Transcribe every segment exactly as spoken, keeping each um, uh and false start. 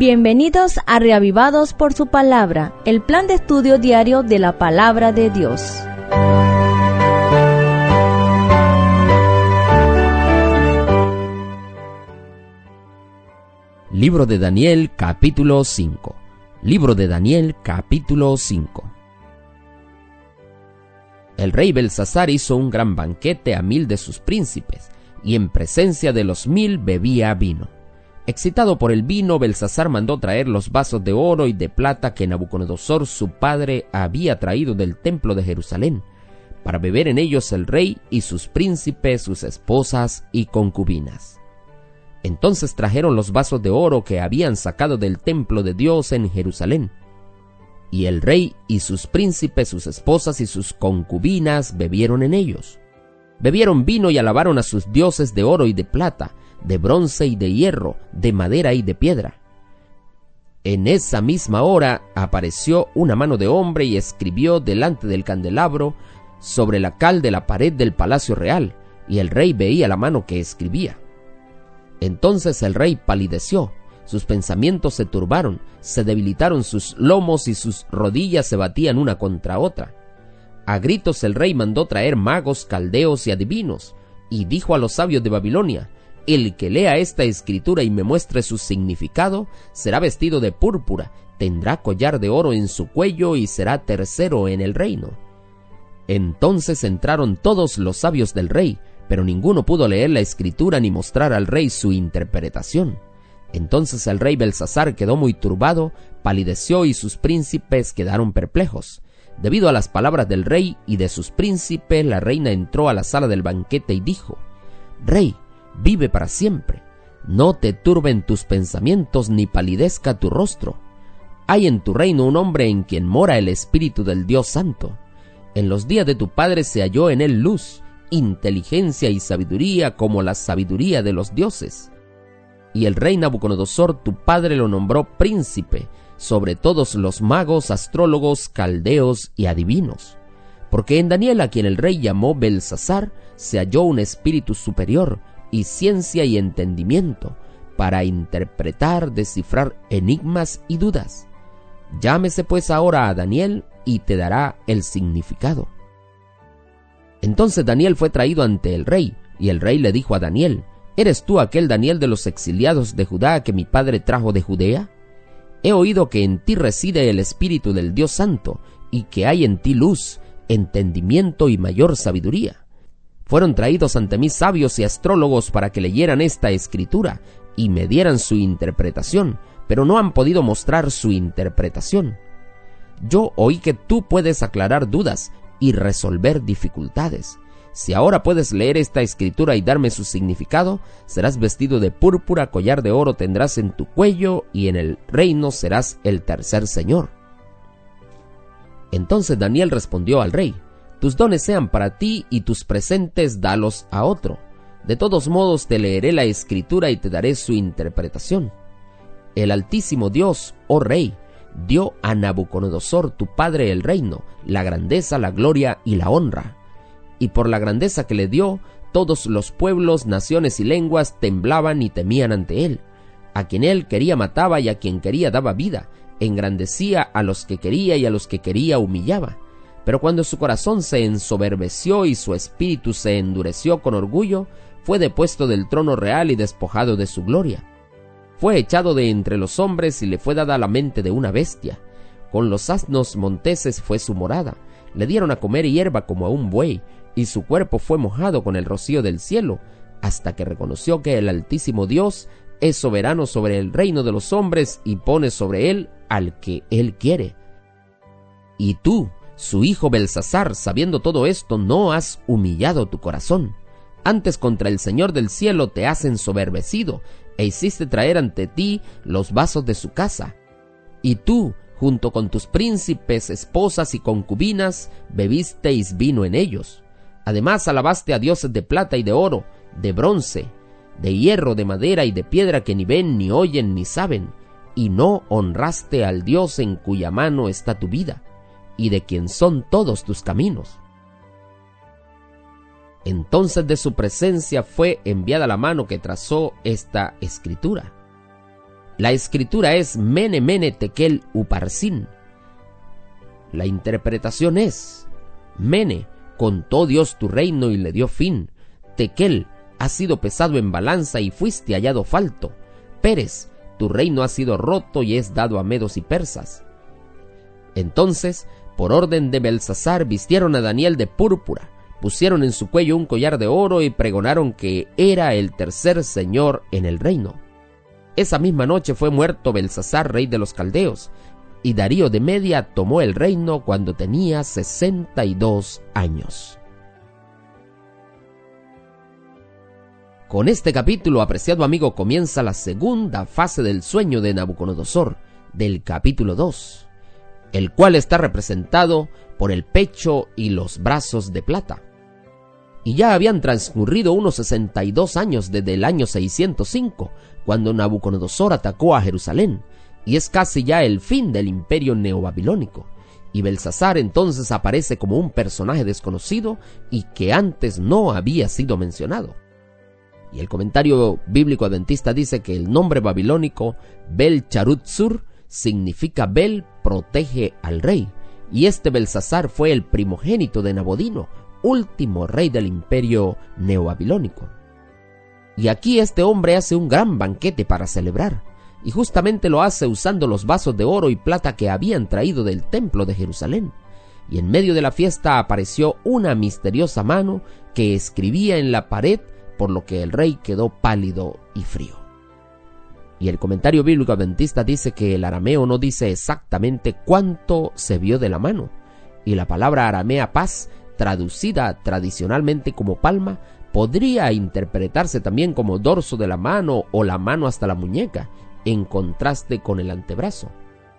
Bienvenidos a Reavivados por su Palabra, el plan de estudio diario de la Palabra de Dios. Libro de Daniel, capítulo cinco. Libro de Daniel, capítulo cinco. El rey Belsasar hizo un gran banquete a mil de sus príncipes, y en presencia de los mil bebía vino. Excitado por el vino, Belsasar mandó traer los vasos de oro y de plata que Nabucodonosor su padre había traído del templo de Jerusalén, para beber en ellos el rey y sus príncipes, sus esposas y concubinas. Entonces trajeron los vasos de oro que habían sacado del templo de Dios en Jerusalén, y el rey y sus príncipes, sus esposas y sus concubinas bebieron en ellos. Bebieron vino y alabaron a sus dioses de oro y de plata, de bronce y de hierro, de madera y de piedra. En esa misma hora apareció una mano de hombre y escribió delante del candelabro sobre la cal de la pared del palacio real, y el rey veía la mano que escribía. Entonces el rey palideció, sus pensamientos se turbaron, se debilitaron sus lomos y sus rodillas se batían una contra otra. A gritos el rey mandó traer magos, caldeos y adivinos, y dijo a los sabios de Babilonia: el que lea esta escritura y me muestre su significado, será vestido de púrpura, tendrá collar de oro en su cuello y será tercero en el reino. Entonces entraron todos los sabios del rey, pero ninguno pudo leer la escritura ni mostrar al rey su interpretación. Entonces el rey Belsasar quedó muy turbado, palideció y sus príncipes quedaron perplejos. Debido a las palabras del rey y de sus príncipes, la reina entró a la sala del banquete y dijo: Rey, vive para siempre. No te turben tus pensamientos ni palidezca tu rostro. Hay en tu reino un hombre en quien mora el Espíritu del Dios Santo. En los días de tu padre se halló en él luz, inteligencia y sabiduría como la sabiduría de los dioses. Y el rey Nabucodonosor tu padre lo nombró príncipe sobre todos los magos, astrólogos, caldeos y adivinos. Porque en Daniel, a quien el rey llamó Belsasar, se halló un espíritu superior y ciencia y entendimiento para interpretar, descifrar enigmas y dudas. Llámese pues ahora a Daniel y te dará el significado. Entonces Daniel fue traído ante el rey, y el rey le dijo a Daniel: ¿Eres tú aquel Daniel de los exiliados de Judá que mi padre trajo de Judea? He oído que en ti reside el Espíritu del Dios Santo, y que hay en ti luz, entendimiento y mayor sabiduría. Fueron traídos ante mí sabios y astrólogos para que leyeran esta escritura y me dieran su interpretación, pero no han podido mostrar su interpretación. Yo oí que tú puedes aclarar dudas y resolver dificultades. Si ahora puedes leer esta escritura y darme su significado, serás vestido de púrpura, collar de oro tendrás en tu cuello, y en el reino serás el tercer señor. Entonces Daniel respondió al rey: Tus dones sean para ti y tus presentes dalos a otro. De todos modos te leeré la escritura y te daré su interpretación. El Altísimo Dios, oh rey, dio a Nabucodonosor tu padre el reino, la grandeza, la gloria y la honra. Y por la grandeza que le dio, todos los pueblos, naciones y lenguas temblaban y temían ante él. A quien él quería mataba y a quien quería daba vida, engrandecía a los que quería y a los que quería humillaba. Pero cuando su corazón se ensoberbeció y su espíritu se endureció con orgullo, fue depuesto del trono real y despojado de su gloria. Fue echado de entre los hombres y le fue dada la mente de una bestia. Con los asnos monteses fue su morada. Le dieron a comer hierba como a un buey, y su cuerpo fue mojado con el rocío del cielo, hasta que reconoció que el Altísimo Dios es soberano sobre el reino de los hombres y pone sobre él al que él quiere. Y tú, su hijo Belsasar, sabiendo todo esto, no has humillado tu corazón. Antes contra el Señor del cielo te has ensoberbecido, e hiciste traer ante ti los vasos de su casa. Y tú, junto con tus príncipes, esposas y concubinas, bebisteis vino en ellos. Además alabaste a dioses de plata y de oro, de bronce, de hierro, de madera y de piedra que ni ven, ni oyen, ni saben, y no honraste al Dios en cuya mano está tu vida, y de quien son todos tus caminos. Entonces de su presencia fue enviada la mano que trazó esta escritura. La escritura es Mene, Mene, Tekel, Uparsin. La interpretación es: Mene, contó Dios tu reino y le dio fin. Tekel, has sido pesado en balanza y fuiste hallado falto. Peres, tu reino ha sido roto y es dado a medos y persas. Entonces, por orden de Belsasar, vistieron a Daniel de púrpura, pusieron en su cuello un collar de oro y pregonaron que era el tercer señor en el reino. Esa misma noche fue muerto Belsasar, rey de los caldeos, y Darío de Media tomó el reino cuando tenía sesenta y dos años. Con este capítulo, apreciado amigo, comienza la segunda fase del sueño de Nabucodonosor, del capítulo dos, el cual está representado por el pecho y los brazos de plata. Y ya habían transcurrido unos sesenta y dos años desde el año seiscientos cinco, cuando Nabucodonosor atacó a Jerusalén, y es casi ya el fin del imperio neobabilónico. Y Belsasar entonces aparece como un personaje desconocido y que antes no había sido mencionado. Y el comentario bíblico adventista dice que el nombre babilónico Bel-Charutzur significa Bel protege al rey, y este Belsasar fue el primogénito de Nabodino, último rey del imperio neobabilónico. Y aquí este hombre hace un gran banquete para celebrar, y justamente lo hace usando los vasos de oro y plata que habían traído del templo de Jerusalén. Y en medio de la fiesta apareció una misteriosa mano que escribía en la pared, por lo que el rey quedó pálido y frío. Y el comentario bíblico adventista dice que el arameo no dice exactamente cuánto se vio de la mano, y la palabra aramea paz, traducida tradicionalmente como palma, podría interpretarse también como dorso de la mano o la mano hasta la muñeca, en contraste con el antebrazo.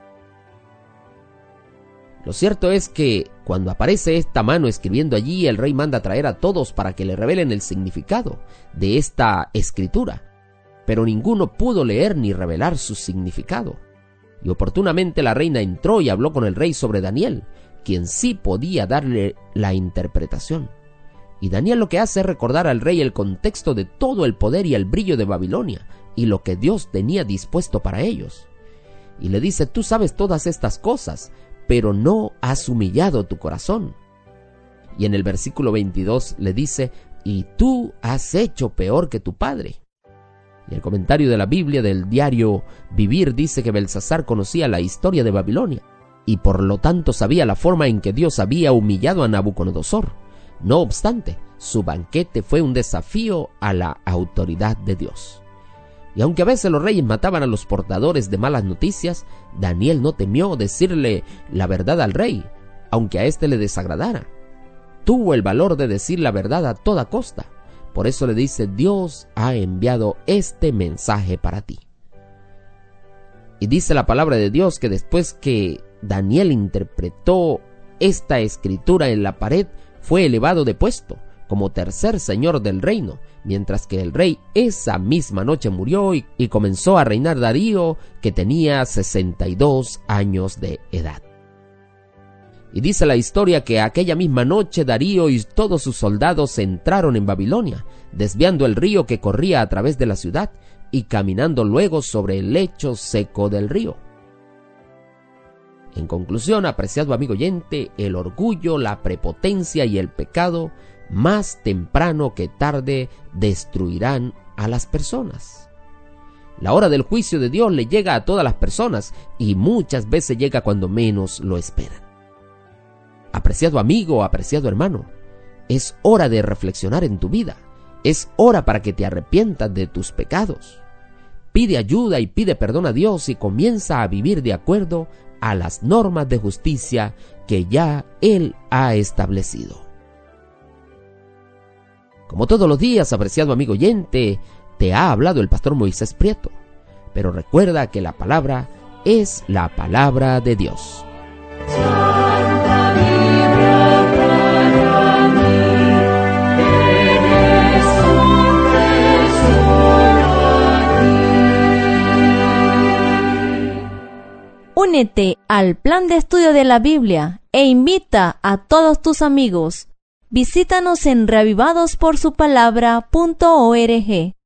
Lo cierto es que cuando aparece esta mano escribiendo allí, el rey manda a traer a todos para que le revelen el significado de esta escritura, pero ninguno pudo leer ni revelar su significado. Y oportunamente la reina entró y habló con el rey sobre Daniel, quien sí podía darle la interpretación. Y Daniel lo que hace es recordar al rey el contexto de todo el poder y el brillo de Babilonia y lo que Dios tenía dispuesto para ellos. Y le dice: tú sabes todas estas cosas, pero no has humillado tu corazón. Y en el versículo veintidós le dice: y tú has hecho peor que tu padre. Y el comentario de la Biblia del diario Vivir dice que Belsasar conocía la historia de Babilonia, y por lo tanto sabía la forma en que Dios había humillado a Nabucodonosor. No obstante, su banquete fue un desafío a la autoridad de Dios. Y aunque a veces los reyes mataban a los portadores de malas noticias, Daniel no temió decirle la verdad al rey, aunque a éste le desagradara. Tuvo el valor de decir la verdad a toda costa. Por eso le dice: Dios ha enviado este mensaje para ti. Y dice la palabra de Dios que después que Daniel interpretó esta escritura en la pared, fue elevado de puesto como tercer señor del reino, mientras que el rey esa misma noche murió y, y comenzó a reinar Darío, que tenía sesenta y dos años de edad. Y dice la historia que aquella misma noche Darío y todos sus soldados entraron en Babilonia, desviando el río que corría a través de la ciudad y caminando luego sobre el lecho seco del río. En conclusión, apreciado amigo oyente, el orgullo, la prepotencia y el pecado, más temprano que tarde, destruirán a las personas. La hora del juicio de Dios le llega a todas las personas y muchas veces llega cuando menos lo esperan. Apreciado amigo, apreciado hermano, es hora de reflexionar en tu vida. Es hora para que te arrepientas de tus pecados. Pide ayuda y pide perdón a Dios y comienza a vivir de acuerdo a las normas de justicia que ya Él ha establecido. Como todos los días, apreciado amigo oyente, te ha hablado el pastor Moisés Prieto, pero recuerda que la palabra es la palabra de Dios. Santa Biblia para mí, eres un tesoro aquí. Únete al plan de estudio de la Biblia e invita a todos tus amigos. Visítanos en reavivados por su palabra punto org.